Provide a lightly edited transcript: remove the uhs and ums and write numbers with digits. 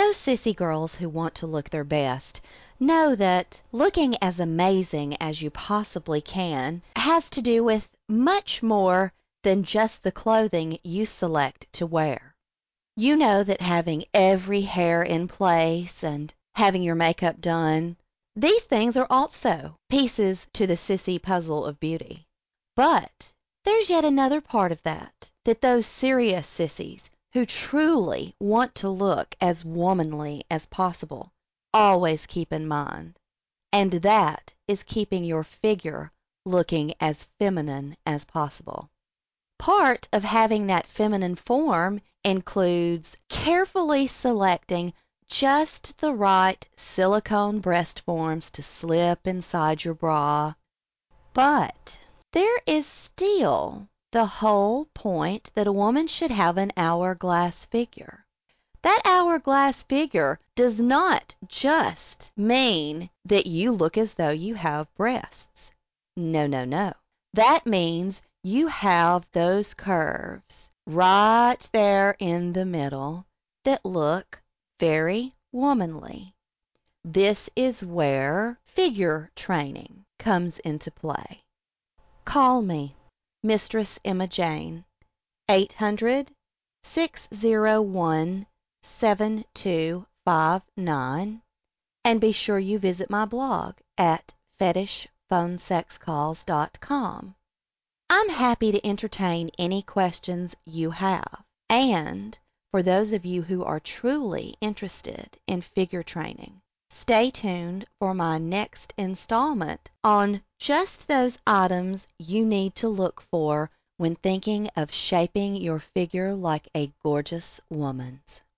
those sissy girls who want to look their best know that looking as amazing as you possibly can has to do with much more than just the clothing you select to wear. You know that having every hair in place and having your makeup done, these things are also pieces to the sissy puzzle of beauty. But there's yet another part of that those serious sissies who truly want to look as womanly as possible always keep in mind, and that is keeping your figure looking as feminine as possible. Part of having that feminine form includes carefully selecting just the right silicone breast forms to slip inside your bra. But there is still the whole point that a woman should have an hourglass figure. That hourglass figure does not just mean that you look as though you have breasts. No, no, no. That means you have those curves right there in the middle that look very womanly. This is where figure training comes into play. Call me, Mistress Emma Jane, 800-601-7259, and be sure you visit my blog at fetishphonesexcalls.com. I'm happy to entertain any questions you have, and for those of you who are truly interested in figure training, stay tuned for my next installment on just those items you need to look for when thinking of shaping your figure like a gorgeous woman's.